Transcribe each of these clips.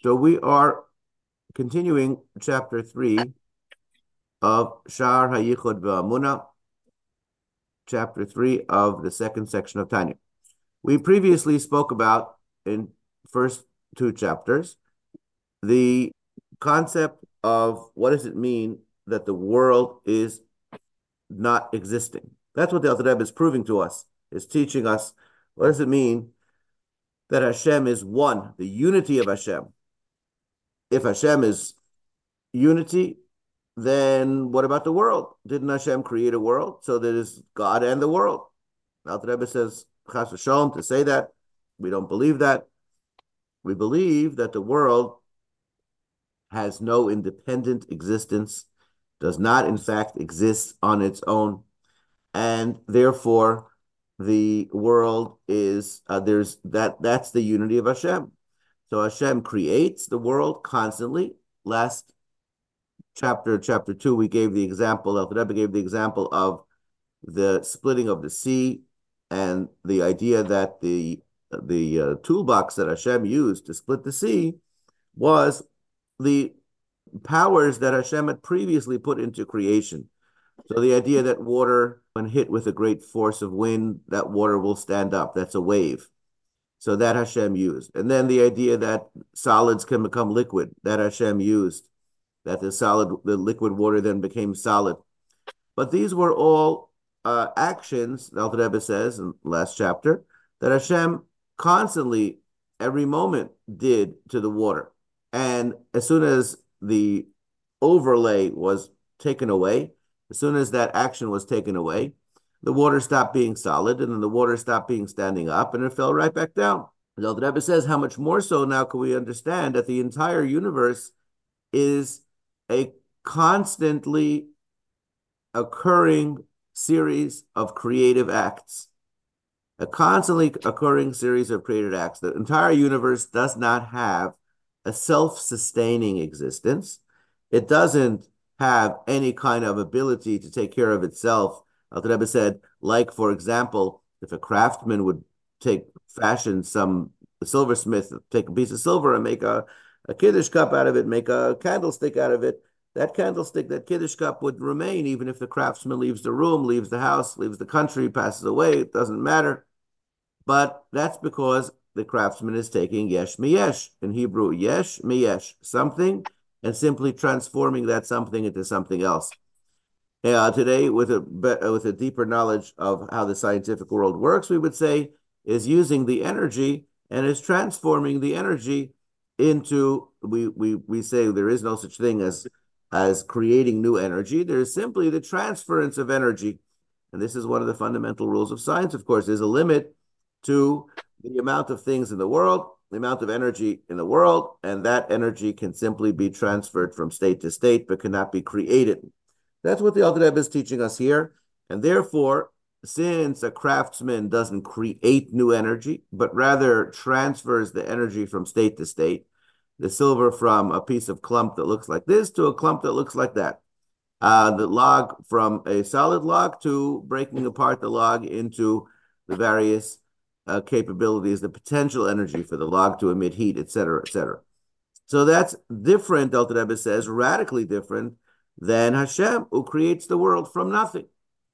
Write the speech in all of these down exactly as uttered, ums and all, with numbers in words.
So we are continuing chapter three of Sha'ar HaYichud V'Amunah, chapter three of the second section of Tanya. We previously spoke about, in first two chapters, the concept of what does it mean that the world is not existing. That's what the Alter Rebbe is proving to us, is teaching us what does it mean that Hashem is one, the unity of Hashem. If Hashem is unity, then what about the world? Didn't Hashem create a world? So there is God and the world. Alter Rebbe says, Chas v'shalom, to say that. We don't believe that. We believe that the world has no independent existence, does not in fact exist on its own, and therefore the world is uh, there's that that's the unity of Hashem. So Hashem creates the world constantly. Last chapter, chapter two, we gave the example, Alter Rebbe gave the example of the splitting of the sea and the idea that the the uh, toolbox that Hashem used to split the sea was the powers that Hashem had previously put into creation. So the idea that water, when hit with a great force of wind, that water will stand up. That's a wave. So that Hashem used. And then the idea that solids can become liquid, that Hashem used, that the solid, the liquid water then became solid. But these were all uh, actions, the Alter Rebbe says in the last chapter, that Hashem constantly, every moment, did to the water. And as soon as the overlay was taken away, as soon as that action was taken away, the water stopped being solid, and then the water stopped being standing up, and it fell right back down. The Alter Rebbe says, how much more so now can we understand that the entire universe is a constantly occurring series of creative acts, a constantly occurring series of creative acts. The entire universe does not have a self-sustaining existence. It doesn't have any kind of ability to take care of itself. Alter Rebbe said, like, for example, if a craftsman would take, fashion some, a silversmith, take a piece of silver and make a, a Kiddush cup out of it, make a candlestick out of it, that candlestick, that Kiddush cup would remain even if the craftsman leaves the room, leaves the house, leaves the country, passes away. It doesn't matter. But that's because the craftsman is taking yesh miyesh. In Hebrew, yesh miyesh, something, and simply transforming that something into something else. Uh, today, with a with a deeper knowledge of how the scientific world works, we would say is using the energy and is transforming the energy into, we we we say there is no such thing as as creating new energy. There is simply the transference of energy. And this is one of the fundamental rules of science, of course. There's a limit to the amount of things in the world, the amount of energy in the world, and that energy can simply be transferred from state to state, but cannot be created. That's what the Alter Rebbe is teaching us here. And therefore, since a craftsman doesn't create new energy, but rather transfers the energy from state to state, the silver from a piece of clump that looks like this to a clump that looks like that, uh, the log from a solid log to breaking apart the log into the various uh, capabilities, the potential energy for the log to emit heat, et cetera, et cetera. So that's different, Alter Rebbe says, radically different than Hashem, who creates the world from nothing.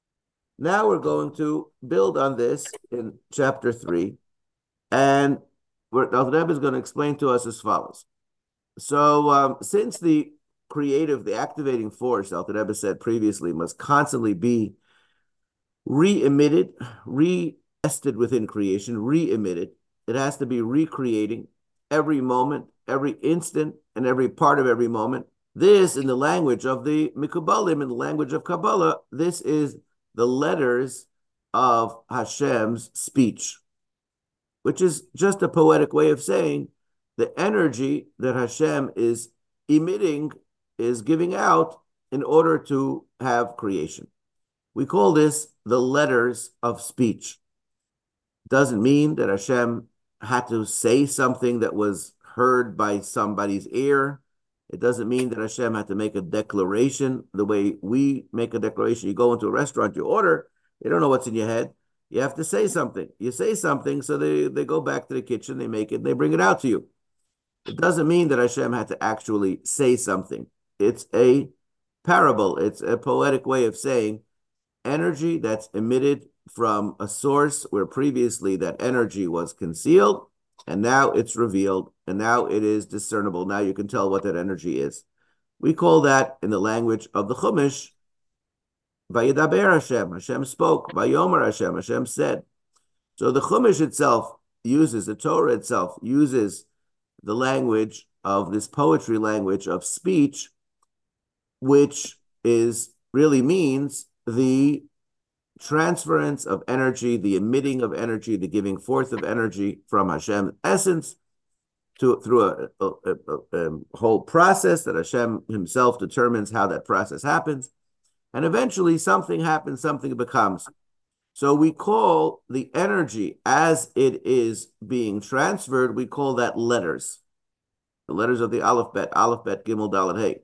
Now we're going to build on this in chapter three, and Alter Rebbe is going to explain to us as follows. So um, since the creative, the activating force, Alter Rebbe said previously, must constantly be re-emitted, re-ested within creation, re-emitted, it has to be recreating every moment, every instant, and every part of every moment. This, in the language of the Mikubalim, in the language of Kabbalah, this is the letters of Hashem's speech, which is just a poetic way of saying the energy that Hashem is emitting, is giving out in order to have creation. We call this the letters of speech. Doesn't mean that Hashem had to say something that was heard by somebody's ear. It doesn't mean that Hashem had to make a declaration the way we make a declaration. You go into a restaurant, you order, they don't know what's in your head. You have to say something. You say something, so they, they go back to the kitchen, they make it, and they bring it out to you. It doesn't mean that Hashem had to actually say something. It's a parable. It's a poetic way of saying energy that's emitted from a source where previously that energy was concealed, and now it's revealed, and now it is discernible. Now you can tell what that energy is. We call that, in the language of the Chumash, Vayidaber Hashem. Hashem spoke. Vayomer Hashem. Hashem said. So the Chumash itself uses, the Torah itself uses the language of this poetry language of speech, which is really means the transference of energy, the emitting of energy, the giving forth of energy from Hashem's essence to through a, a, a, a whole process that Hashem himself determines how that process happens. And eventually something happens, something becomes. So we call the energy as it is being transferred, we call that letters. The letters of the Aleph Bet, Aleph Bet, Gimel, Dalet, Hey.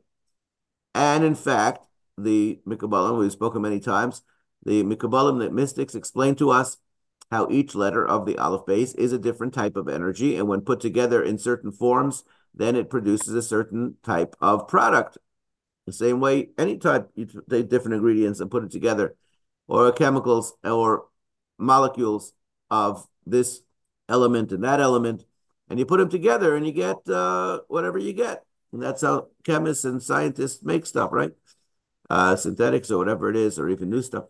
And in fact, the Mikabalim, we've spoken many times, the Mikabalim, the mystics, explain to us how each letter of the Aleph base is a different type of energy, and when put together in certain forms, then it produces a certain type of product. The same way, any type, you take different ingredients and put it together, or chemicals or molecules of this element and that element, and you put them together and you get uh, whatever you get. And that's how chemists and scientists make stuff, right? Uh, synthetics or whatever it is, or even new stuff.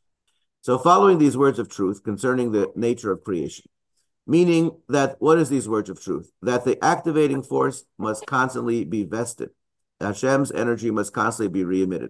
So following these words of truth concerning the nature of creation, meaning that, what is these words of truth? That the activating force must constantly be vested. Hashem's energy must constantly be re-emitted.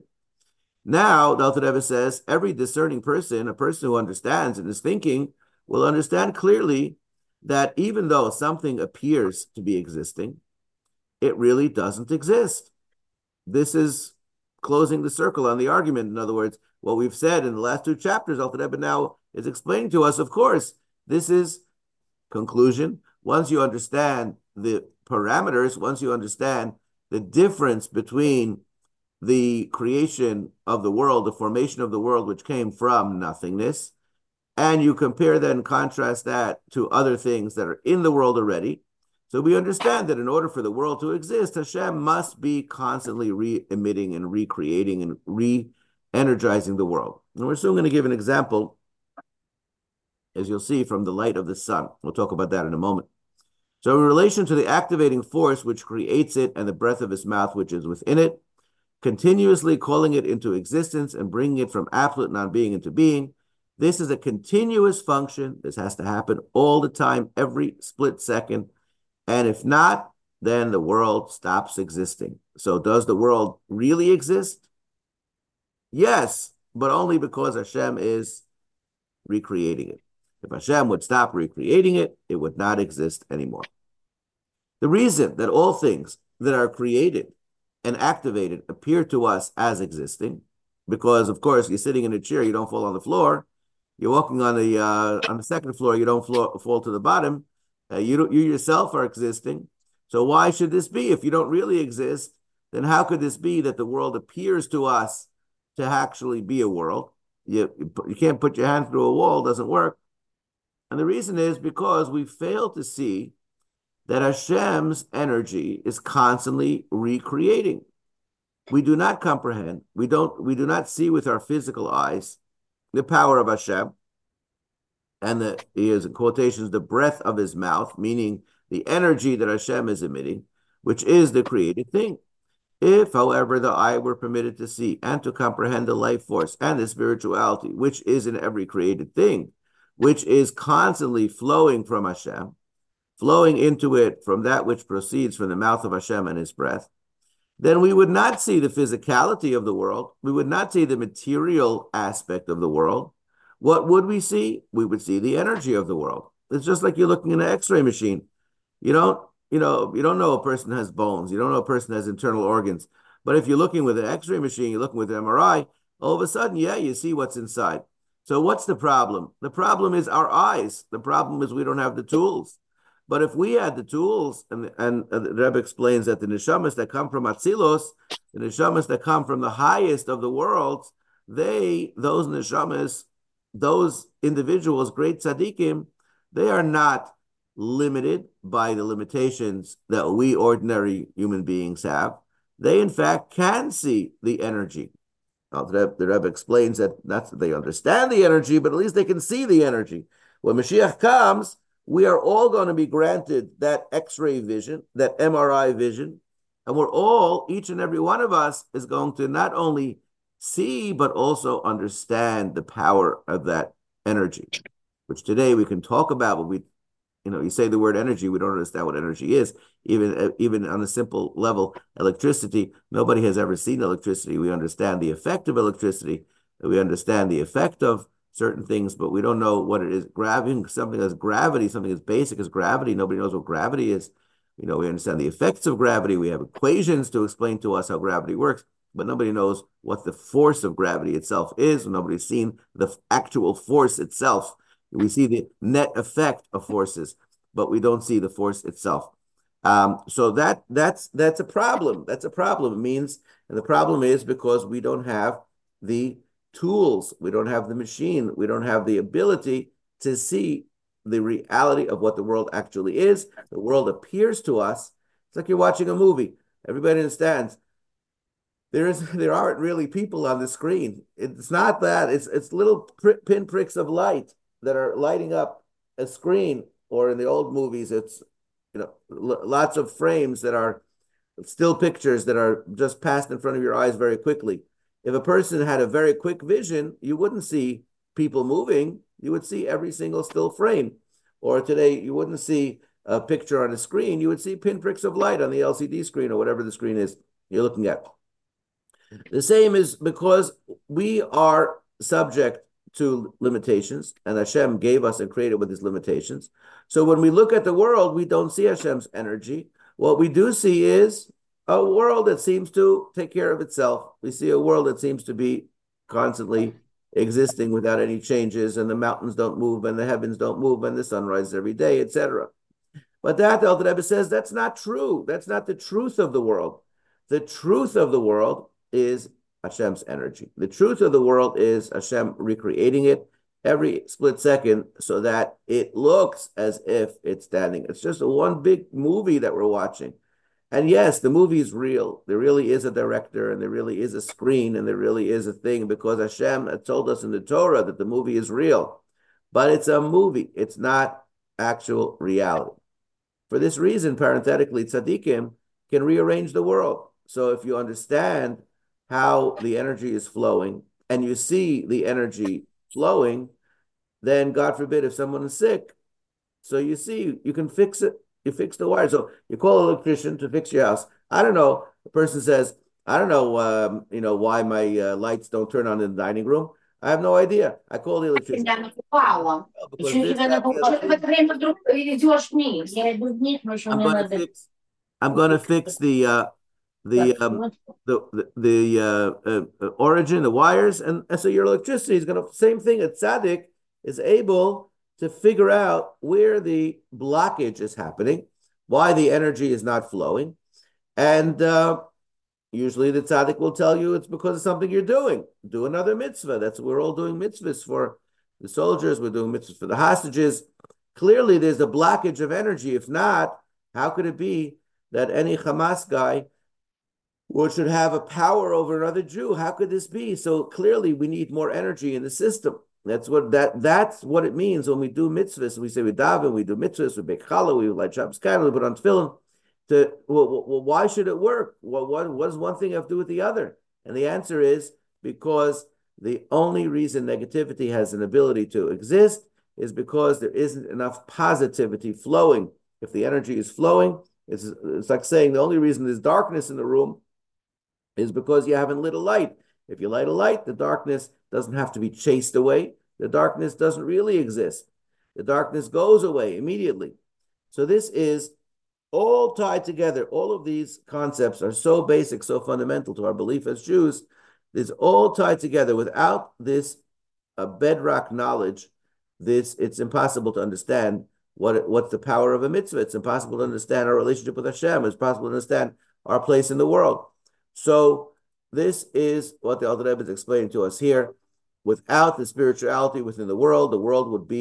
Now, the Alter Rebbe says, every discerning person, a person who understands and is thinking, will understand clearly that even though something appears to be existing, it really doesn't exist. This is closing the circle on the argument. In other words, what we've said in the last two chapters, Alter Rebbe now is explaining to us, of course, this is conclusion. Once you understand the parameters, once you understand the difference between the creation of the world, the formation of the world, which came from nothingness, and you compare that and contrast that to other things that are in the world already. So we understand that in order for the world to exist, Hashem must be constantly re-emitting and recreating and re-energizing the world. And we're soon going to give an example, as you'll see, from the light of the sun. We'll talk about that in a moment. So in relation to the activating force which creates it and the breath of his mouth which is within it, continuously calling it into existence and bringing it from absolute non-being into being, this is a continuous function. This has to happen all the time, every split second. And if not, then the world stops existing. So does the world really exist? Yes, but only because Hashem is recreating it. If Hashem would stop recreating it, it would not exist anymore. The reason that all things that are created and activated appear to us as existing, because of course you're sitting in a chair, you don't fall on the floor. You're walking on the uh, on the second floor, you don't floor, fall to the bottom. Uh, you don't, you yourself are existing. So why should this be? If you don't really exist, then how could this be that the world appears to us to actually be a world? You, you can't put your hand through a wall, doesn't work. And the reason is because we fail to see that Hashem's energy is constantly recreating. We do not comprehend, we don't, we do not see with our physical eyes the power of Hashem, and the, he is in quotations, the breath of his mouth, meaning the energy that Hashem is emitting, which is the created thing. If, however, the eye were permitted to see and to comprehend the life force and the spirituality, which is in every created thing, which is constantly flowing from Hashem, flowing into it from that which proceeds from the mouth of Hashem and his breath, then we would not see the physicality of the world. We would not see the material aspect of the world. What would we see? We would see the energy of the world. It's just like you're looking in an X-ray machine. You don't, you know, you don't know a person has bones. You don't know a person has internal organs. But if you're looking with an X-ray machine, you're looking with an M R I, all of a sudden, yeah, you see what's inside. So what's the problem? The problem is our eyes. The problem is we don't have the tools. But if we had the tools, and, and uh, the Rebbe explains that the neshamas that come from Atzilos, the neshamas that come from the highest of the worlds, they, those neshamas, those individuals, great tzaddikim, they are not limited by the limitations that we ordinary human beings have, they in fact can see the energy. Now, the Rebbe, the Rebbe explains that not that they understand the energy, but at least they can see the energy. When Mashiach comes, we are all going to be granted that X-ray vision, that M R I vision, and we're all, each and every one of us, is going to not only see, but also understand the power of that energy, which today we can talk about, but we, you know, you say the word energy, we don't understand what energy is. Even, even on a simple level, electricity, nobody has ever seen electricity. We understand the effect of electricity. We understand the effect of certain things, but we don't know what it is. Grabbing something as gravity, something as basic as gravity, nobody knows what gravity is. You know, we understand the effects of gravity. We have equations to explain to us how gravity works, but nobody knows what the force of gravity itself is. Nobody's seen the actual force itself. We see the net effect of forces, but we don't see the force itself. Um, so that that's that's a problem. That's a problem. It means, and the problem is because we don't have the tools, we don't have the machine, we don't have the ability to see the reality of what the world actually is. The world appears to us. It's like you're watching a movie. Everybody understands there is there aren't really people on the screen. It's not that. It's it's little pinpricks of light that are lighting up a screen. Or in the old movies, it's, you know, lots of frames that are still pictures that are just passed in front of your eyes very quickly. If a person had a very quick vision, you wouldn't see people moving. You would see every single still frame. Or today, you wouldn't see a picture on a screen. You would see pinpricks of light on the L C D screen or whatever the screen is you're looking at. The same is because we are subject to limitations, and Hashem gave us and created with his limitations. So when we look at the world, we don't see Hashem's energy. What we do see is a world that seems to take care of itself. We see a world that seems to be constantly existing without any changes, and the mountains don't move, and the heavens don't move, and the sun rises every day, et cetera. But that, the Alter Rebbe says, that's not true. That's not the truth of the world. The truth of the world is Hashem's energy. The truth of the world is Hashem recreating it every split second so that it looks as if it's standing. It's just a one big movie that we're watching. And yes, the movie is real. There really is a director, and there really is a screen, and there really is a thing, because Hashem told us in the Torah that the movie is real. But it's a movie. It's not actual reality. For this reason, parenthetically, tzaddikim can rearrange the world. So if you understand how the energy is flowing, and you see the energy flowing, then God forbid if someone is sick, so you see, you can fix it. You fix the wire. So you call an electrician to fix your house. I don't know. The person says, I don't know, um, you know, why my uh, lights don't turn on in the dining room. I have no idea. I call the electrician. Oh, because this, that, I'm going to fix. I'm going to fix the uh, the um, the the uh, uh, origin, the wires, and, and so your electricity is going to same thing. A tzaddik is able to figure out where the blockage is happening, why the energy is not flowing, and uh, usually the tzaddik will tell you it's because of something you're doing. Do another mitzvah. That's what we're all doing mitzvahs for the soldiers. We're doing mitzvahs for the hostages. Clearly, there's a blockage of energy. If not, how could it be that any Hamas guy should have a power over another Jew? How could this be? So clearly, we need more energy in the system. That's what that that's what it means when we do mitzvahs. We say we daven, we do mitzvahs, we bake challah, we light Shabbos candle, we put on tefillin. To well, well, why should it work? Well, what what does one thing have to do with the other? And the answer is because the only reason negativity has an ability to exist is because there isn't enough positivity flowing. If the energy is flowing, it's it's like saying the only reason there's darkness in the room is because you haven't lit a light. If you light a light, the darkness doesn't have to be chased away. The darkness doesn't really exist. The darkness goes away immediately. So this is all tied together. All of these concepts are so basic, so fundamental to our belief as Jews. It's all tied together. Without this uh, bedrock knowledge, this it's impossible to understand what what's the power of a mitzvah. It's impossible to understand our relationship with Hashem. It's possible to understand our place in the world. So this is what the Alter Rebbe is explaining to us here. Without the spirituality within the world, the world would be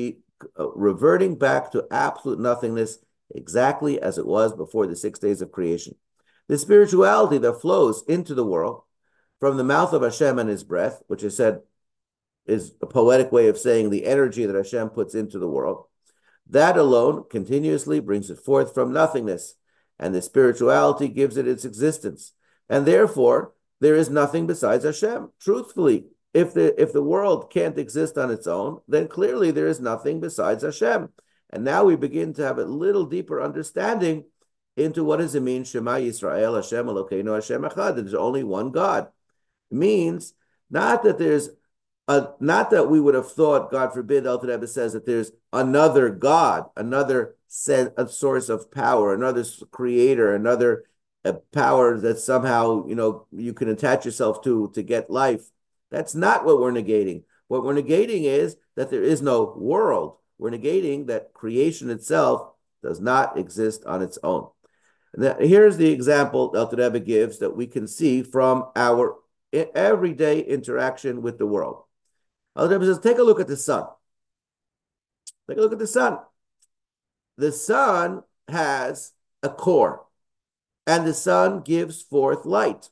uh, reverting back to absolute nothingness, exactly as it was before the six days of creation. The spirituality that flows into the world from the mouth of Hashem and his breath, which is said is a poetic way of saying the energy that Hashem puts into the world, that alone continuously brings it forth from nothingness, and the spirituality gives it its existence. And therefore, there is nothing besides Hashem. Truthfully, if the if the world can't exist on its own, then clearly there is nothing besides Hashem. And now we begin to have a little deeper understanding into what does it mean, Shema Yisrael, Hashem Elokeinu, Hashem Echad. There's only one God. It means not that there's Uh, not that we would have thought, God forbid, Alter Rebbe says that there's another God, another set, a source of power, another creator, another uh, power that somehow, you know, you can attach yourself to to get life. That's not what we're negating. What we're negating is that there is no world. We're negating that creation itself does not exist on its own. And that, here's the example Alter Rebbe gives that we can see from our everyday interaction with the world. Alter Rebbe says, take a look at the sun. Take a look at the sun. The sun has a core, and the sun gives forth light.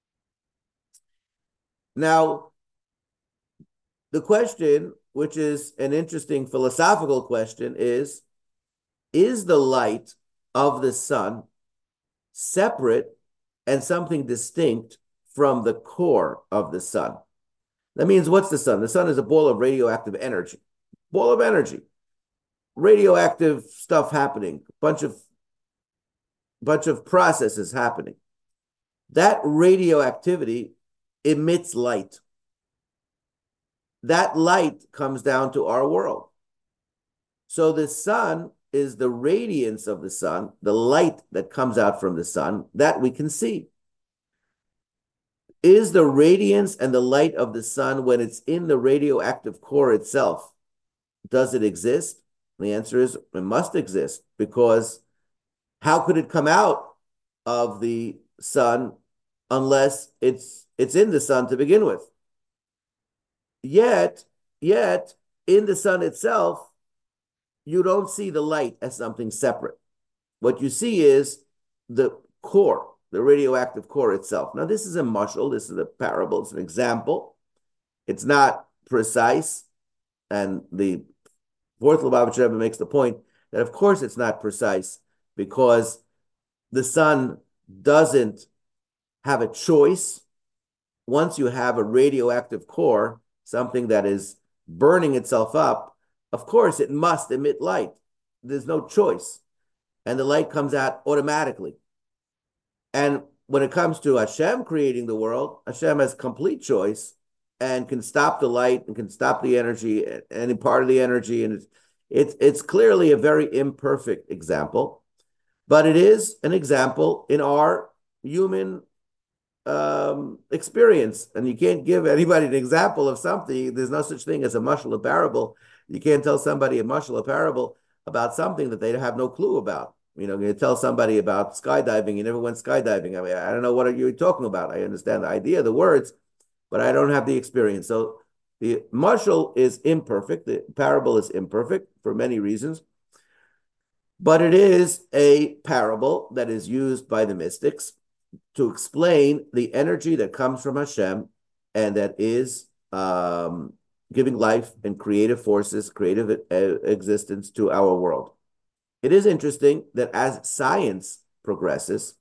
Now, the question, which is an interesting philosophical question, is, is the light of the sun separate and something distinct from the core of the sun? That means, what's the sun? The sun is a ball of radioactive energy. Ball of energy. Radioactive stuff happening. Bunch of, bunch of processes happening. That radioactivity emits light. That light comes down to our world. So the sun is the radiance of the sun, the light that comes out from the sun, that we can see. Is the radiance and the light of the sun, when it's in the radioactive core itself, does it exist? The answer is it must exist, because how could it come out of the sun unless it's it's in the sun to begin with? Yet, yet in the sun itself, you don't see the light as something separate. What you see is the core, the radioactive core itself. Now, this is a mashal, this is a parable, it's an example. It's not precise. And the fourth Lubavitcher Rebbe makes the point that, of course, it's not precise, because the sun doesn't have a choice. Once you have a radioactive core, something that is burning itself up, of course, it must emit light. There's no choice. And the light comes out automatically. And when it comes to Hashem creating the world, Hashem has complete choice and can stop the light and can stop the energy, any part of the energy. And it's, it's, it's clearly a very imperfect example, but it is an example in our human um, experience. And you can't give anybody an example of something. There's no such thing as a mashal, a parable. You can't tell somebody a mashal, a parable about something that they have no clue about. You know, you tell somebody about skydiving, you never went skydiving. I mean, I don't know what are you talking about. I understand the idea, the words, but I don't have the experience. So the mashal is imperfect. The parable is imperfect for many reasons, but it is a parable that is used by the mystics to explain the energy that comes from Hashem and that is um, giving life and creative forces, creative existence to our world. It is interesting that as science progresses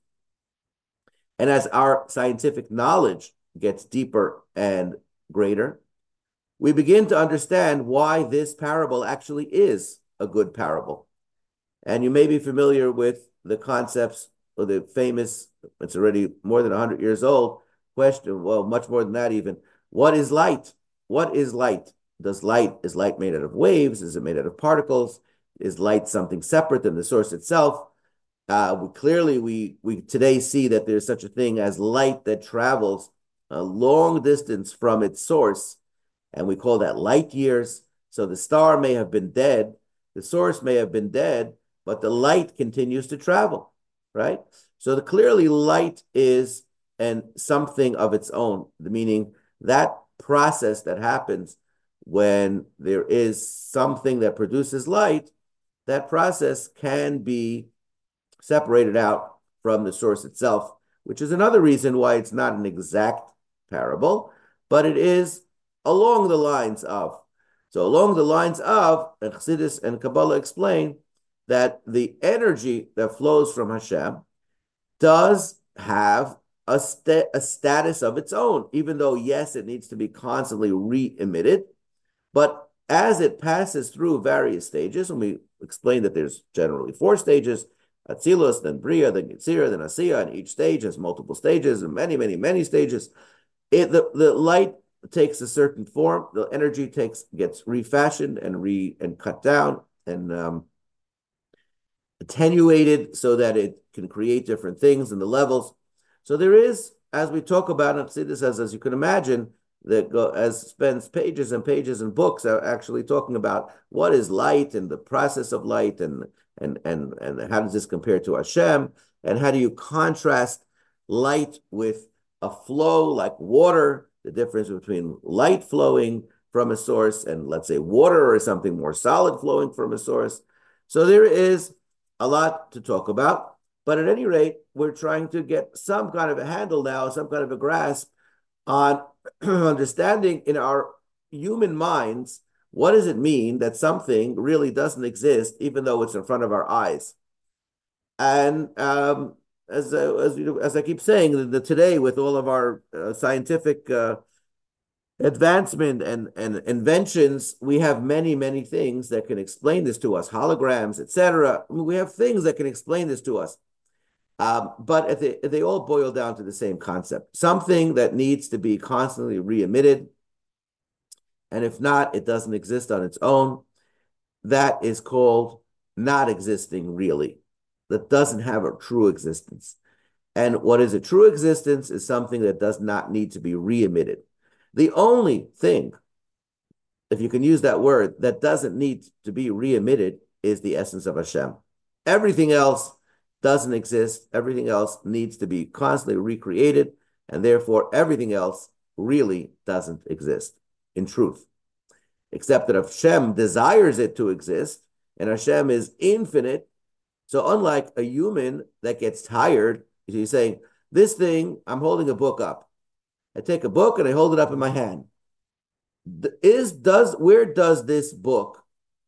and as our scientific knowledge gets deeper and greater, we begin to understand why this parable actually is a good parable. And you may be familiar with the concepts of the famous, it's already more than one hundred years old, question, well, much more than that even. What is light? What is light? Does light, is light made out of waves? Is it made out of particles? Is light something separate than the source itself? Uh, we, clearly, we, we today see that there's such a thing as light that travels a long distance from its source, and we call that light years. So the star may have been dead, the source may have been dead, but the light continues to travel, right? So the, clearly light is and something of its own, meaning that process that happens when there is something that produces light, that process can be separated out from the source itself, which is another reason why it's not an exact parable, but it is along the lines of. So along the lines of, and Chassidus and Kabbalah explain that the energy that flows from Hashem does have a, sta- a status of its own, even though, yes, it needs to be constantly re-emitted, but as it passes through various stages, and we explained that there's generally four stages, Atzilus, then Bria, then Yetzirah, then Asiya, and each stage has multiple stages and many, many, many stages. It, the, the light takes a certain form, the energy takes gets refashioned and re and cut down and um, attenuated so that it can create different things in the levels. So there is, as we talk about, and see this as, as you can imagine, that go, as spends pages and pages and books are actually talking about what is light and the process of light and and and and how does this compare to Hashem, and how do you contrast light with a flow like water, the difference between light flowing from a source and, let's say, water or something more solid flowing from a source. So there is a lot to talk about, but at any rate, we're trying to get some kind of a handle now, some kind of a grasp on understanding in our human minds, what does it mean that something really doesn't exist, even though it's in front of our eyes? And um, as uh, as you know, as I keep saying, the, the, today with all of our uh, scientific uh, advancement and and inventions, we have many many things that can explain this to us, holograms, et cetera. I mean, we have things that can explain this to us. Um, but they, they all boil down to the same concept, something that needs to be constantly re-emitted. And if not, it doesn't exist on its own. That is called not existing really. That doesn't have a true existence. And what is a true existence is something that does not need to be re-emitted. The only thing, if you can use that word, that doesn't need to be re-emitted is the essence of Hashem. Everything else doesn't exist. Everything else needs to be constantly recreated, and therefore everything else really doesn't exist in truth. Except that Hashem desires it to exist, and Hashem is infinite. So unlike a human that gets tired, he's saying, this thing, I'm holding a book up. I take a book and I hold it up in my hand. Is does where does this book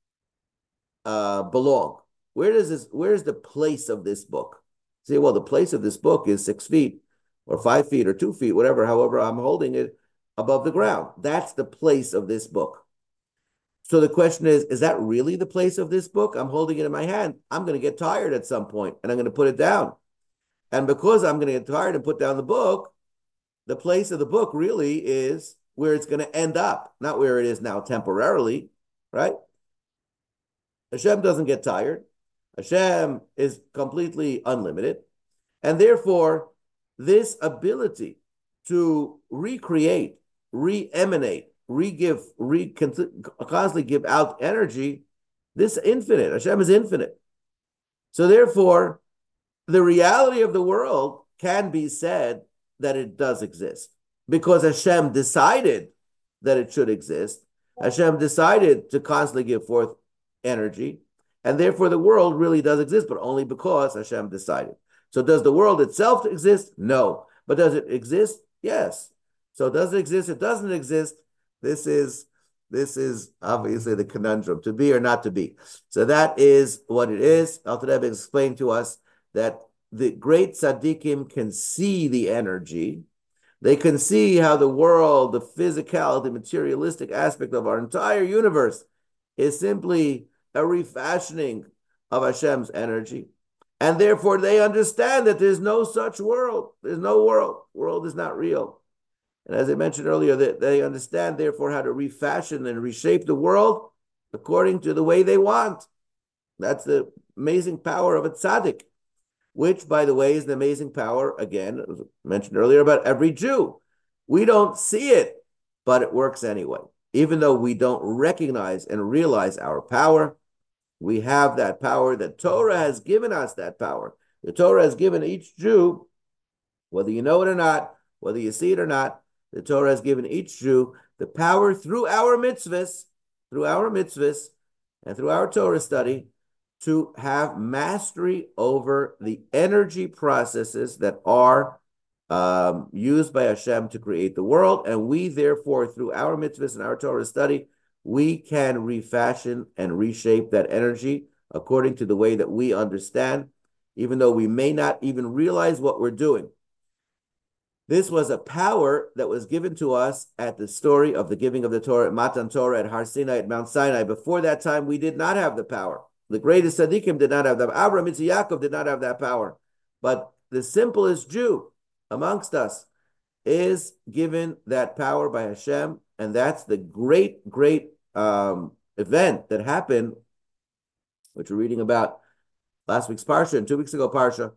uh, belong? Where does this, where's the place of this book? Say, well, the place of this book is six feet or five feet or two feet, whatever, however I'm holding it above the ground. That's the place of this book. So the question is, is that really the place of this book? I'm holding it in my hand. I'm going to get tired at some point and I'm going to put it down. And because I'm going to get tired and put down the book, the place of the book really is where it's going to end up, not where it is now temporarily, right? Hashem doesn't get tired. Hashem is completely unlimited. And therefore, this ability to recreate, re-emanate, re-give, re- constantly give out energy, this infinite. Hashem is infinite. So therefore, the reality of the world can be said that it does exist because Hashem decided that it should exist. Hashem decided to constantly give forth energy. And therefore, the world really does exist, but only because Hashem decided. So does the world itself exist? No. But does it exist? Yes. So does it exist? It doesn't exist. This is, this is obviously the conundrum, to be or not to be. So that is what it is. Alter Rebbe explained to us that the great tzaddikim can see the energy. They can see how the world, the physical, the materialistic aspect of our entire universe is simply a refashioning of Hashem's energy. And therefore they understand that there's no such world. There's no world. World is not real. And as I mentioned earlier, that they understand therefore how to refashion and reshape the world according to the way they want. That's the amazing power of a tzaddik, which, by the way, is the amazing power, again, as mentioned earlier, about every Jew. We don't see it, but it works anyway. Even though we don't recognize and realize our power, we have that power. The Torah has given us that power. The Torah has given each Jew, whether you know it or not, whether you see it or not, the Torah has given each Jew the power through our mitzvahs, through our mitzvahs, and through our Torah study, to have mastery over the energy processes that are um, used by Hashem to create the world. And we, therefore, through our mitzvahs and our Torah study, we can refashion and reshape that energy according to the way that we understand, even though we may not even realize what we're doing. This was a power that was given to us at the story of the giving of the Torah, Matan Torah at Har Sinai, at Mount Sinai. Before that time, we did not have the power. The greatest tzaddikim did not have that. Abraham, Yitzchak, Yaakov did not have that power. But the simplest Jew amongst us is given that power by Hashem, and that's the great, great um, event that happened, which we're reading about last week's Parsha and two weeks ago Parsha.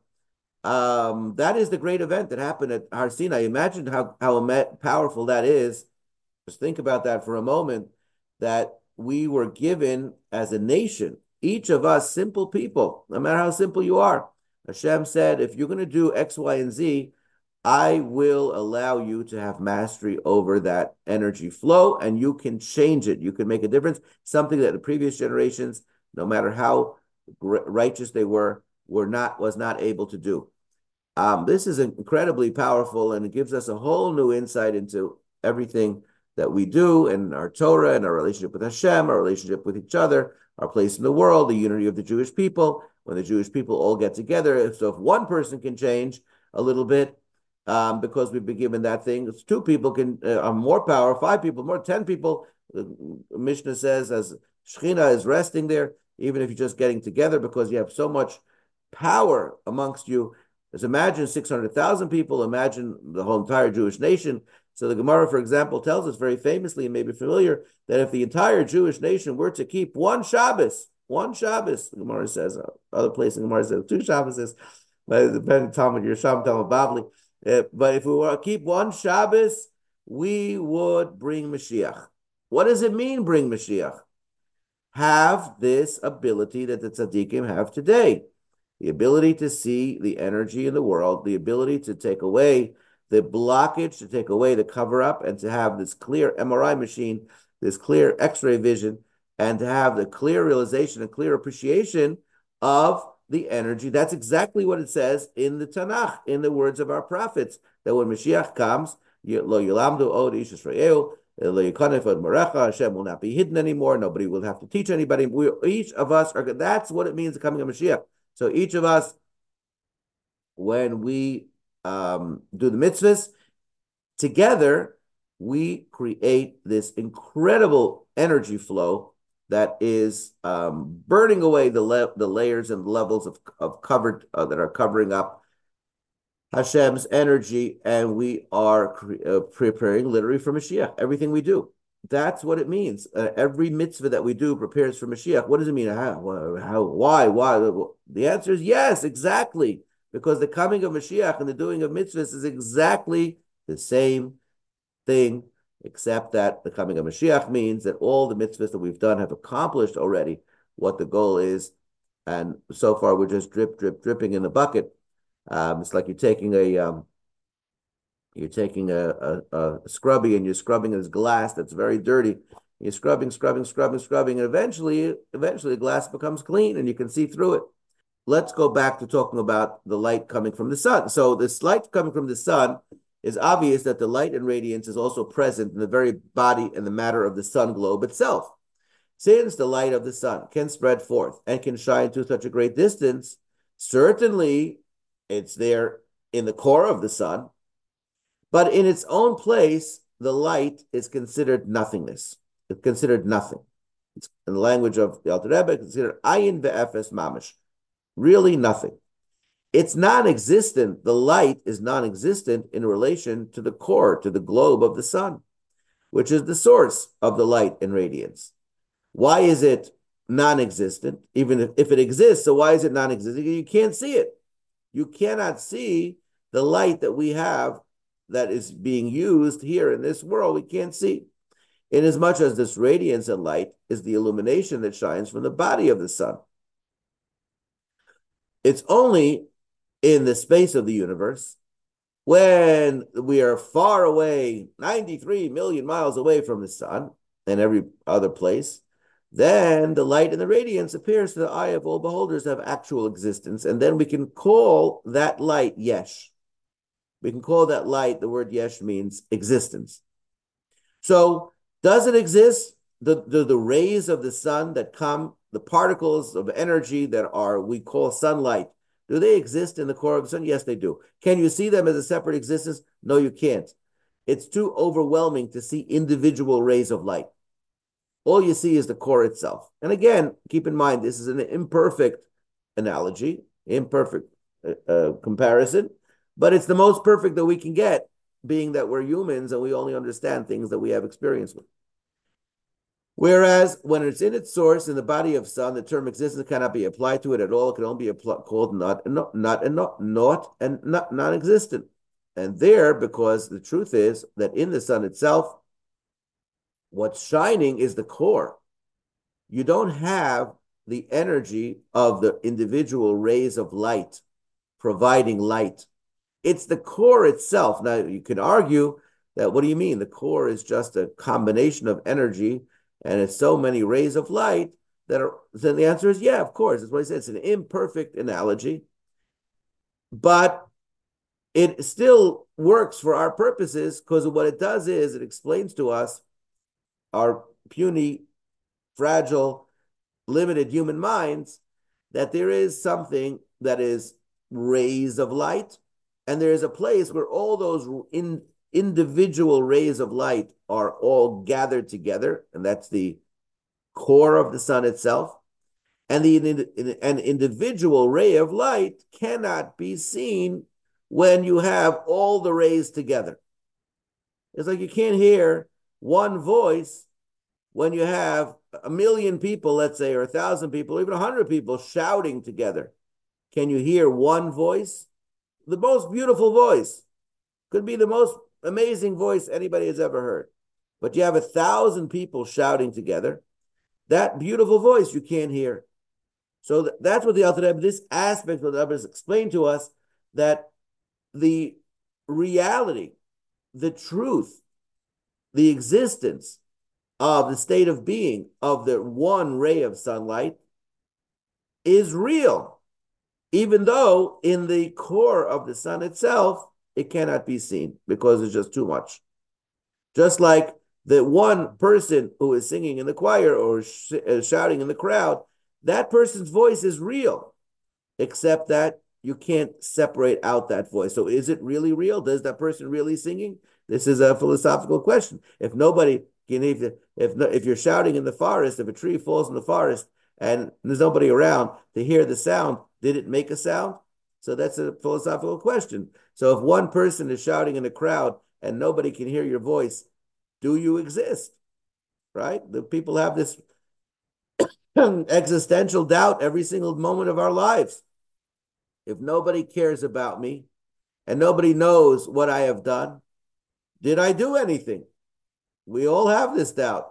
Um, that is the great event that happened at Har Sinai. Imagine how, how powerful that is. Just think about that for a moment, that we were given as a nation, each of us simple people, no matter how simple you are. Hashem said, if you're going to do X, Y, and Z, I will allow you to have mastery over that energy flow, and you can change it. You can make a difference, something that the previous generations, no matter how righteous they were, were not was not able to do. Um, this is incredibly powerful, and it gives us a whole new insight into everything that we do, and our Torah, and our relationship with Hashem, our relationship with each other, our place in the world, the unity of the Jewish people, when the Jewish people all get together. So if one person can change a little bit, um, because we've been given that thing, two people can uh, are more power, five people, more, ten people. The Mishnah says, as Shekhinah is resting there, even if you're just getting together, because you have so much power amongst you. Just imagine six hundred thousand people, imagine the whole entire Jewish nation. So the Gemara, for example, tells us very famously, and maybe familiar, that if the entire Jewish nation were to keep one Shabbos, one Shabbos, the Gemara says, uh, other place in the Gemara says two Shabbos, but depending on Talmud, your Shabbat, Talmud Bavli. Uh, but if we were to keep one Shabbos, we would bring Mashiach. What does it mean, bring Mashiach? Have this ability that the tzaddikim have today. The ability to see the energy in the world, the ability to take away the blockage, to take away the cover-up, and to have this clear M R I machine, this clear X-ray vision, and to have the clear realization and clear appreciation of the energy. That's exactly what it says in the Tanakh, in the words of our prophets, that when Mashiach comes, Lo Yilamdu Od Ish Yisrael, Lo Yikanef Od Marecha, Hashem will not be hidden anymore. Nobody will have to teach anybody. We, each of us are. That's what it means, the coming of Mashiach. So each of us, when we um, do the mitzvahs, together, we create this incredible energy flow that is um, burning away the le- the layers and levels of, of covered uh, that are covering up Hashem's energy, and we are cre- uh, preparing literally for Mashiach. Everything we do. That's what it means. Uh, every mitzvah that we do prepares for Mashiach. What does it mean? How, how, why, why? The answer is yes, exactly. Because the coming of Mashiach and the doing of mitzvahs is exactly the same thing, except that the coming of Mashiach means that all the mitzvahs that we've done have accomplished already what the goal is. And so far, we're just drip, drip, dripping in the bucket. Um, it's like you're taking a... Um, You're taking a, a, a scrubby and you're scrubbing this glass that's very dirty. You're scrubbing, scrubbing, scrubbing, scrubbing, and eventually, eventually the glass becomes clean and you can see through it. Let's go back to talking about the light coming from the sun. So this light coming from the sun is obvious that the light and radiance is also present in the very body and the matter of the sun globe itself. Since the light of the sun can spread forth and can shine to such a great distance, certainly it's there in the core of the sun. But in its own place, the light is considered nothingness. It's considered nothing. It's, in the language of the Alter Rebbe, it's considered ayin ve'efes mamish, really nothing. It's non-existent. The light is non-existent in relation to the core, to the globe of the sun, which is the source of the light and radiance. Why is it non-existent? Even if, if it exists, so why is it non-existent? You can't see it. You cannot see the light that we have that is being used here in this world. We can't see. Inasmuch as this radiance and light is the illumination that shines from the body of the sun. It's only in the space of the universe when we are far away, ninety-three million miles away from the sun and every other place, then the light and the radiance appears to the eye of all beholders to have actual existence. And then we can call that light yesh. We can call that light, the word yesh means existence. So does it exist? The, the, the rays of the sun that come, the particles of energy that are, we call sunlight, do they exist in the core of the sun? Yes, they do. Can you see them as a separate existence? No, you can't. It's too overwhelming to see individual rays of light. All you see is the core itself. And again, keep in mind, this is an imperfect analogy, imperfect uh, uh, comparison, but it's the most perfect that we can get, being that we're humans and we only understand things that we have experience with. Whereas when it's in its source in the body of sun, the term existence cannot be applied to it at all. It can only be applied, called not and not, not and not, not and not non-existent. And there, because the truth is that in the sun itself, what's shining is the core. You don't have the energy of the individual rays of light providing light. It's the core itself. Now, you can argue that, what do you mean? The core is just a combination of energy and it's so many rays of light that are, then the answer is, yeah, of course. That's what I said. It's an imperfect analogy, but it still works for our purposes because what it does is it explains to us, our puny, fragile, limited human minds, that there is something that is rays of light, and there is a place where all those in, individual rays of light are all gathered together, and that's the core of the sun itself. And the an individual ray of light cannot be seen when you have all the rays together. It's like you can't hear one voice when you have a million people, let's say, or a thousand people, or even a hundred people shouting together. Can you hear one voice? The most beautiful voice. Could be the most amazing voice anybody has ever heard. But you have a thousand people shouting together. That beautiful voice you can't hear. So th- that's what the Alter Rebbe, this aspect of the Rebbe has explained to us, that the reality, the truth, the existence of the state of being of the one ray of sunlight is real, even though in the core of the sun itself, it cannot be seen because it's just too much. Just like the one person who is singing in the choir or sh- uh, shouting in the crowd, that person's voice is real, except that you can't separate out that voice. So is it really real? Does that person really singing? This is a philosophical question. If nobody can, if if, if you're shouting in the forest, if a tree falls in the forest and there's nobody around to hear the sound, did it make a sound? So that's a philosophical question. So if one person is shouting in a crowd and nobody can hear your voice, do you exist? Right? The people have this existential doubt every single moment of our lives. If nobody cares about me and nobody knows what I have done, did I do anything? We all have this doubt.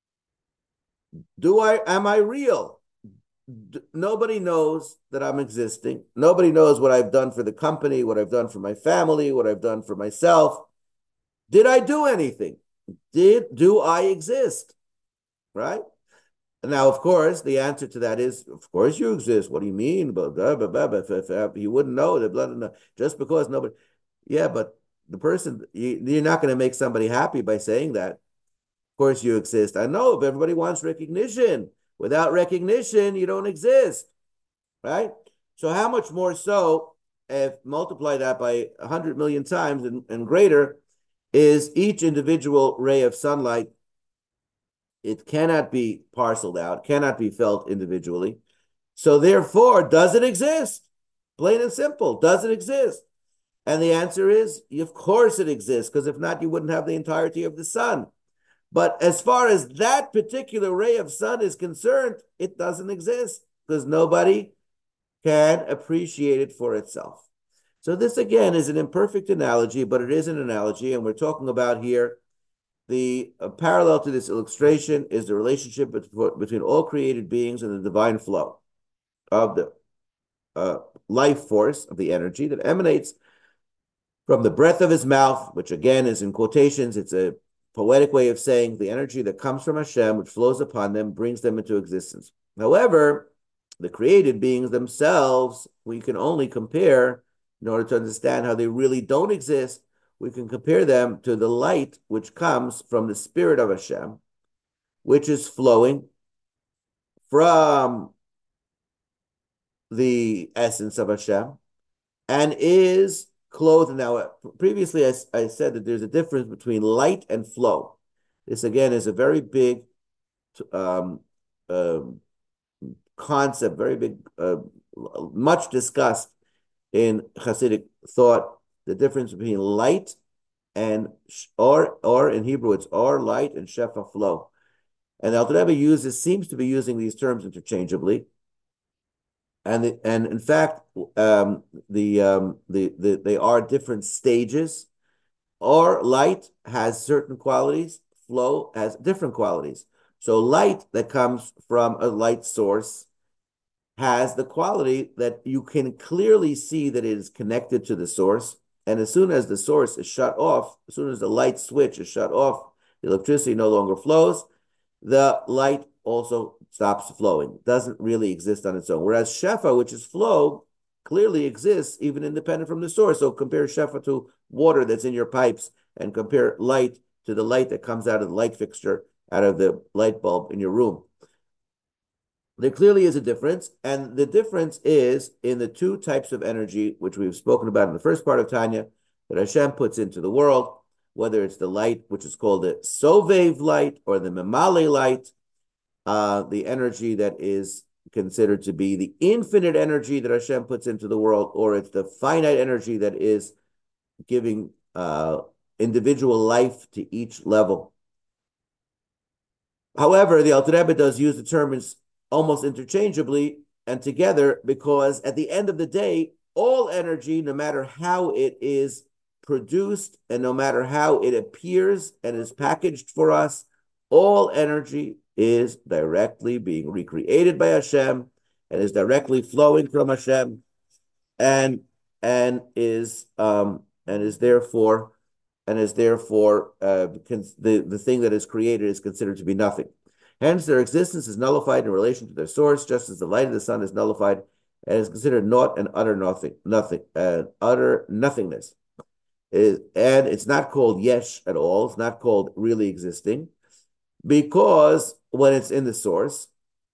Do I, am I real? D- nobody knows that I'm existing. Nobody knows what I've done for the company, what I've done for my family, what I've done for myself. Did I do anything? Did, do I exist? Right? Now, of course, the answer to that is, of course you exist. What do you mean? Blah, blah, blah, blah, blah. If, if, if you wouldn't know that, blah, blah, blah. Just because nobody, yeah, but the person, you, you're not going to make somebody happy by saying that. Of course you exist. I know, but everybody wants recognition. Without recognition, you don't exist, right? So how much more so, if multiply that by one hundred million times and, and greater, is each individual ray of sunlight. It cannot be parceled out, cannot be felt individually. So therefore, does it exist? Plain and simple, does it exist? And the answer is, of course it exists, because if not, you wouldn't have the entirety of the sun. But as far as that particular ray of sun is concerned, it doesn't exist, because nobody can appreciate it for itself. So this, again, is an imperfect analogy, but it is an analogy, and we're talking about here the uh, parallel to this illustration is the relationship bet- between all created beings and the divine flow of the uh, life force of the energy that emanates from the breath of his mouth, which again is in quotations. It's a poetic way of saying the energy that comes from Hashem, which flows upon them, brings them into existence. However, the created beings themselves, we can only compare, in order to understand how they really don't exist, we can compare them to the light which comes from the spirit of Hashem, which is flowing from the essence of Hashem and is clothed. Now, previously I, I said that there's a difference between light and flow. This again is a very big um, um, concept, very big, uh, much discussed in Hasidic thought, the difference between light and, or, or in Hebrew, it's or, light, and shefa, flow. And the Alter Rebbe uses, seems to be using these terms interchangeably. And, the, and in fact, um, the, um, the, the, they are different stages. Or light has certain qualities, flow has different qualities. So light that comes from a light source has the quality that you can clearly see that it is connected to the source. And as soon as the source is shut off, as soon as the light switch is shut off, the electricity no longer flows, the light also stops flowing. It doesn't really exist on its own. Whereas shefa, which is flow, clearly exists even independent from the source. So compare shefa to water that's in your pipes and compare light to the light that comes out of the light fixture, out of the light bulb in your room. There clearly is a difference, and the difference is in the two types of energy, which we've spoken about in the first part of Tanya, that Hashem puts into the world, whether it's the light, which is called the Sovev light, or the Memale light, uh, the energy that is considered to be the infinite energy that Hashem puts into the world, or it's the finite energy that is giving uh, individual life to each level. However, the Alter Rebbe does use the terms almost interchangeably and together, because at the end of the day, all energy, no matter how it is produced and no matter how it appears and is packaged for us, all energy is directly being recreated by Hashem and is directly flowing from Hashem, and and is um and is therefore and is therefore uh, the the thing that is created is considered to be nothing. Hence, their existence is nullified in relation to their source, just as the light of the sun is nullified and is considered naught and utter nothing, nothing, uh, utter nothingness. It is, and it's not called yesh at all. It's not called really existing, because when it's in the source,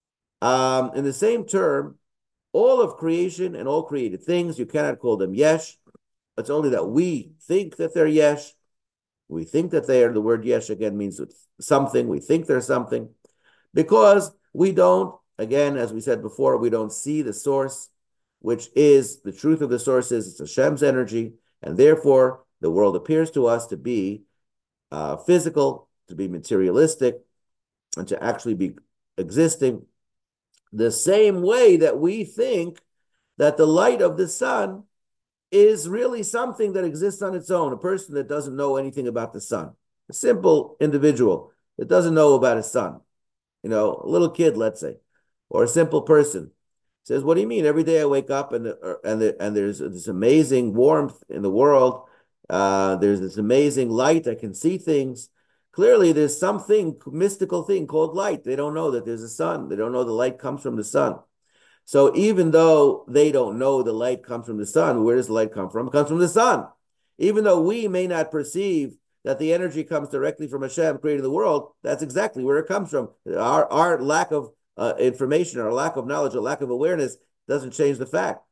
um, in the same term, all of creation and all created things, you cannot call them yesh. It's only that we think that they're yesh. We think that they are. The word yesh again means something. We think they're something. Because we don't, again, as we said before, we don't see the source, which is the truth of the source is it's Hashem's energy, and therefore the world appears to us to be uh, physical, to be materialistic, and to actually be existing the same way that we think that the light of the sun is really something that exists on its own. A person that doesn't know anything about the sun, a simple individual that doesn't know about his sun, you know, a little kid, let's say, or a simple person says, "What do you mean? Every day I wake up and and the, and there's this amazing warmth in the world. Uh, there's this amazing light. I can see things. Clearly, there's something mystical thing called light. They don't know that there's a sun. They don't know the light comes from the sun. So even though they don't know the light comes from the sun, where does the light come from? It comes from the sun. Even though we may not perceive that the energy comes directly from Hashem creating the world, that's exactly where it comes from. Our, our lack of uh, information, our lack of knowledge, or lack of awareness doesn't change the fact.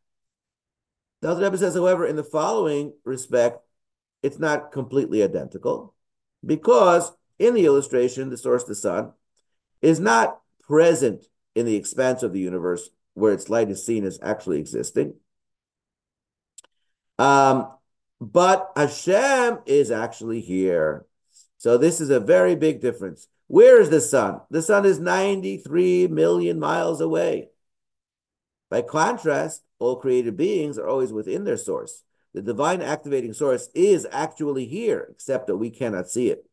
The Alter Rebbe says, however, in the following respect, it's not completely identical, because in the illustration, the source, the sun, is not present in the expanse of the universe where its light is seen as actually existing. Um, But Hashem is actually here. So this is a very big difference. Where is the sun? The sun is ninety-three million miles away. By contrast, all created beings are always within their source. The divine activating source is actually here, except that we cannot see it.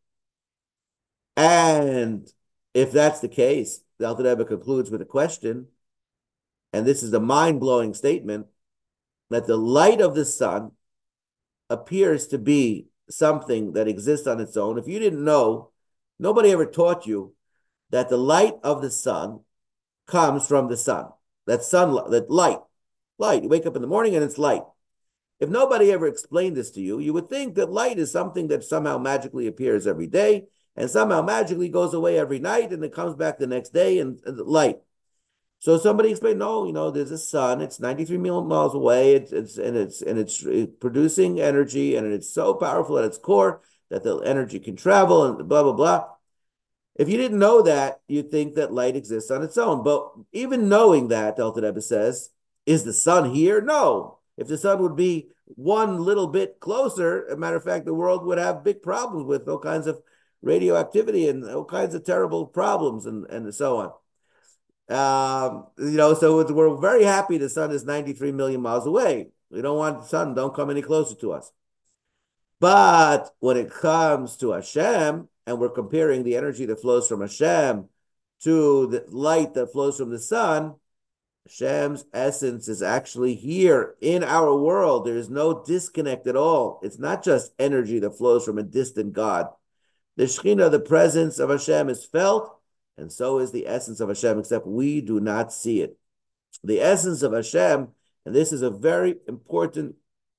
And if that's the case, the Alter Rebbe concludes with a question, and this is a mind-blowing statement, that the light of the sun appears to be something that exists on its own, if you didn't know, nobody ever taught you that the light of the sun comes from the sun. That sunlight, that light, light. You wake up in the morning and it's light. If nobody ever explained this to you, you would think that light is something that somehow magically appears every day and somehow magically goes away every night and it comes back the next day and, and light. So somebody explained, no, you know, there's a sun. It's ninety-three million miles away. It's, it's and it's and it's producing energy, and it's so powerful at its core that the energy can travel and blah blah blah. If you didn't know that, you'd think that light exists on its own. But even knowing that, Alter Rebbe says, is the sun here? No. If the sun would be one little bit closer, as a matter of fact, the world would have big problems with all kinds of radioactivity and all kinds of terrible problems and, and so on. Um, you know, so it's, we're very happy the sun is ninety-three million miles away. We don't want the sun, don't come any closer to us. But when it comes to Hashem, and we're comparing the energy that flows from Hashem to the light that flows from the sun, Hashem's essence is actually here in our world. There is no disconnect at all. It's not just energy that flows from a distant God. The Shekhinah, the presence of Hashem, is felt, and so is the essence of Hashem, except we do not see it. The essence of Hashem, and this is a very important,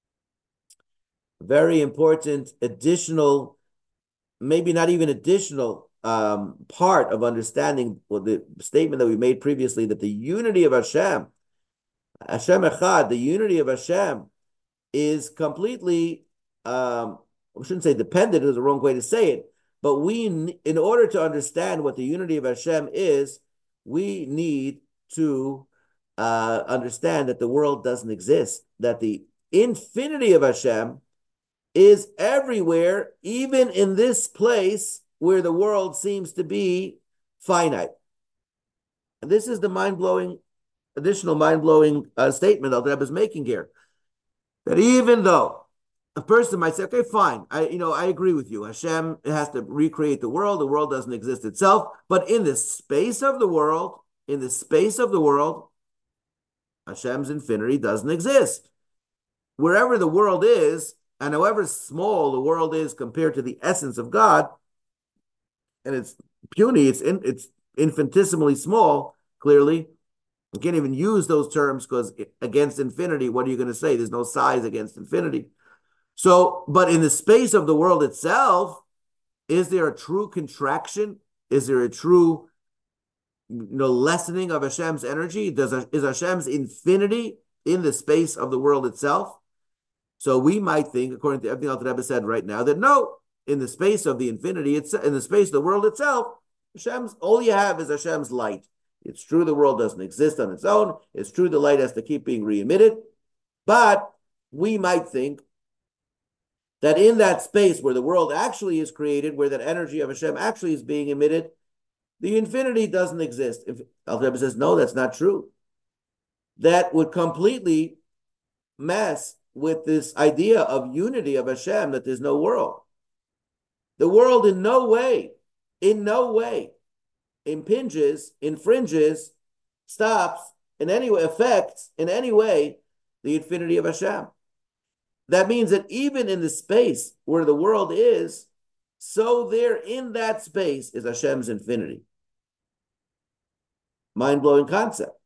very important additional, maybe not even additional um, part of understanding well, the statement that we made previously, that the unity of Hashem, Hashem Echad, the unity of Hashem is completely, um, I shouldn't say dependent, is the wrong way to say it, but we, in order to understand what the unity of Hashem is, we need to uh, understand that the world doesn't exist, that the infinity of Hashem is everywhere, even in this place where the world seems to be finite. And this is the mind-blowing, additional mind-blowing uh, statement that Rebbe is making here. That even though a person might say, okay, fine, I, you know, I agree with you. Hashem has to recreate the world. The world doesn't exist itself. But in the space of the world, in the space of the world, Hashem's infinity doesn't exist. Wherever the world is, and however small the world is compared to the essence of God, and it's puny, it's in, it's infinitesimally small, clearly. You can't even use those terms because against infinity, what are you going to say? There's no size against infinity. So, but in the space of the world itself, is there a true contraction? Is there a true, you know, lessening of Hashem's energy? Does is Hashem's infinity in the space of the world itself? So we might think, according to everything else that Rebbe said right now, that no, in the space of the infinity, it's in the space of the world itself, Hashem's all you have is Hashem's light. It's true the world doesn't exist on its own. It's true the light has to keep being re-emitted. But we might think that in that space where the world actually is created, where that energy of Hashem actually is being emitted, the infinity doesn't exist. If Alter Rebbe says, no, that's not true. That would completely mess with this idea of unity of Hashem, that there's no world. The world in no way, in no way impinges, infringes, stops, in any way, affects in any way the infinity of Hashem. That means that even in the space where the world is, so there in that space is Hashem's infinity. Mind-blowing concept.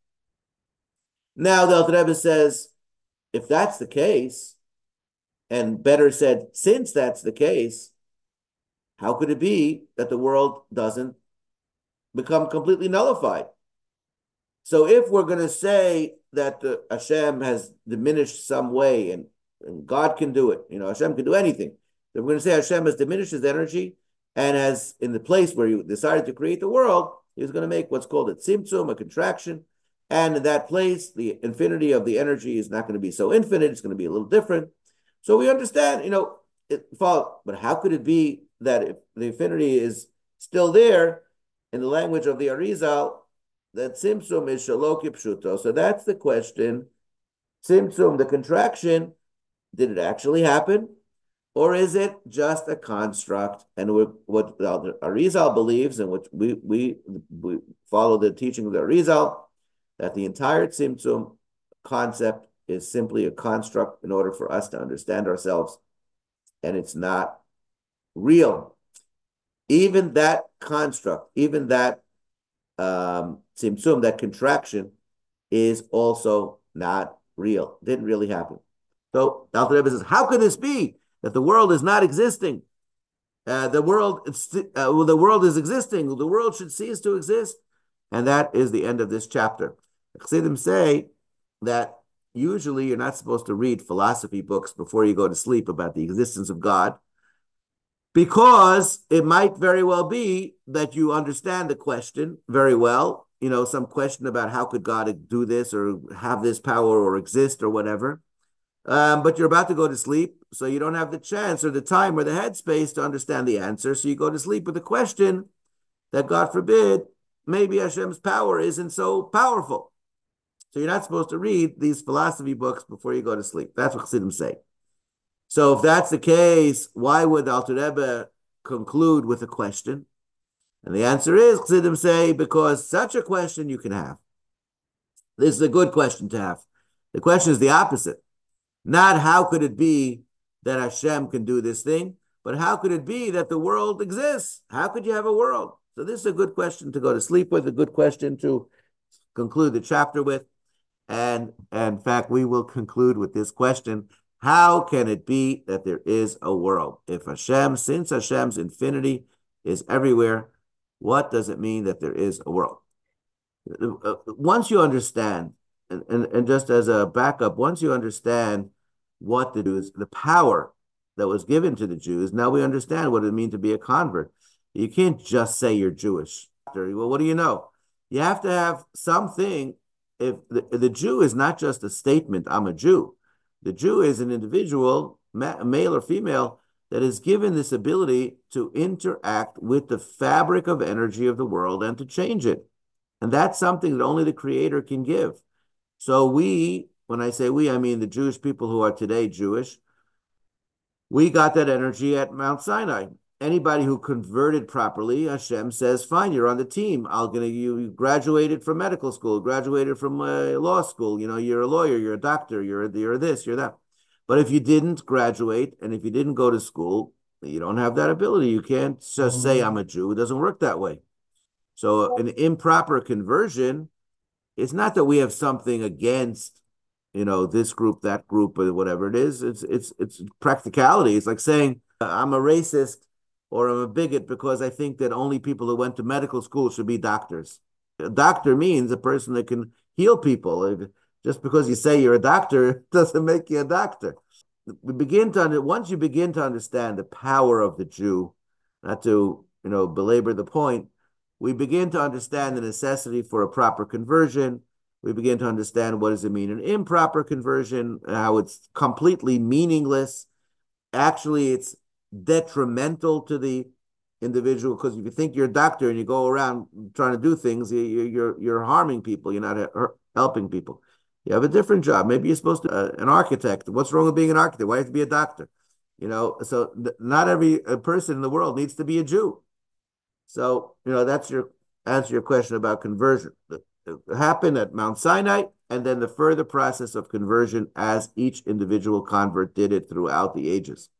Now the Alter Rebbe says, if that's the case, and better said, since that's the case, how could it be that the world doesn't become completely nullified? So if we're going to say that the Hashem has diminished some way, and, and God can do it, you know, Hashem can do anything. If we're going to say Hashem has diminished his energy, and as in the place where he decided to create the world, he's going to make what's called a tzimtzum, a contraction. And in that place, the infinity of the energy is not going to be so infinite. It's going to be a little different. So we understand, you know, it, but how could it be that if the infinity is still there, in the language of the Arizal, that Tzimtzum is Shelo Kipshuto? So that's the question. Tzimtzum, the contraction, did it actually happen? Or is it just a construct? And what the Arizal believes, and what we, we, we follow the teaching of the Arizal, that the entire Tzimtzum concept is simply a construct in order for us to understand ourselves and it's not real. Even that construct, even that um, tzimtzum, that contraction, is also not real. Didn't really happen. So Alter Rebbe says, how could this be that the world is not existing? Uh, the world, uh, well, the world is existing. The world should cease to exist, and that is the end of this chapter. Chassidim say that usually you're not supposed to read philosophy books before you go to sleep about the existence of God, because it might very well be that you understand the question very well. You know, some question about how could God do this or have this power or exist or whatever. Um, but you're about to go to sleep, so you don't have the chance or the time or the headspace to understand the answer. So you go to sleep with the question that, God forbid, maybe Hashem's power isn't so powerful. So you're not supposed to read these philosophy books before you go to sleep. That's what Chassidim say. So if that's the case, why would Alter Rebbe conclude with a question? And the answer is, Chassidim say, because such a question you can have. This is a good question to have. The question is the opposite. Not how could it be that Hashem can do this thing, but how could it be that the world exists? How could you have a world? So this is a good question to go to sleep with, a good question to conclude the chapter with. And, and in fact, we will conclude with this question. How can it be that there is a world? If Hashem, since Hashem's infinity is everywhere, what does it mean that there is a world? Once you understand, and, and, and just as a backup, once you understand what the Jews, the power that was given to the Jews, now we understand what it means to be a convert. You can't just say you're Jewish. Well, what do you know? You have to have something. If the, the Jew is not just a statement, I'm a Jew. The Jew is an individual, male or female, that is given this ability to interact with the fabric of energy of the world and to change it. And that's something that only the Creator can give. So we, when I say we, I mean the Jewish people who are today Jewish, we got that energy at Mount Sinai. Anybody who converted properly, Hashem says, fine, you're on the team. I'm gonna, you graduated from medical school, graduated from uh, law school, you know, you're a lawyer, you're a doctor, you're, you're this, you're that. But if you didn't graduate and if you didn't go to school, you don't have that ability. You can't just mm-hmm. say I'm a Jew. It doesn't work that way. So an improper conversion, it's not that we have something against, you know, this group, that group, or whatever it is. It's it's it's practicality. It's like saying I'm a racist or I'm a bigot because I think that only people who went to medical school should be doctors. A doctor means a person that can heal people. Just because you say you're a doctor doesn't make you a doctor. We begin to once you begin to understand the power of the Jew, not to, you know, belabor the point, we begin to understand the necessity for a proper conversion. We begin to understand what does it mean an improper conversion, how it's completely meaningless. Actually, it's detrimental to the individual, because if you think you're a doctor and you go around trying to do things, you, you're you're harming people. You're not helping people. You have a different job. Maybe you're supposed to be uh, an architect. What's wrong with being an architect? Why have to be a doctor? You know, so th- not every person in the world needs to be a Jew. So, you know, that's your answer your question about conversion. It happened at Mount Sinai, and then the further process of conversion as each individual convert did it throughout the ages.